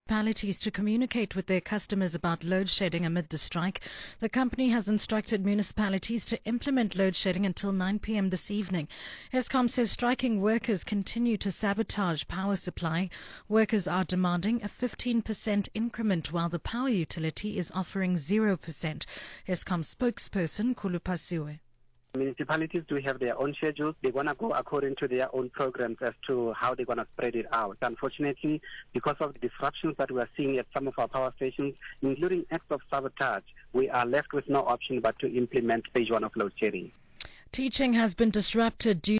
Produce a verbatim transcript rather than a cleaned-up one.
municipalities to communicate with their customers about load shedding amid the strike. The company has instructed municipalities to implement load shedding until nine p.m. this evening. Eskom says striking workers continue to sabotage power supply. Workers are demanding a fifteen percent increment while the power utility is offering zero percent. Eskom spokesperson Kulupasiwe. Municipalities do have their own schedules. They're going to go according to their own programs as to how they're going to spread it out. Unfortunately, because of the disruptions that we are seeing at some of our power stations, including acts of sabotage, we are left with no option but to implement phase one of load shedding. Teaching has been disrupted due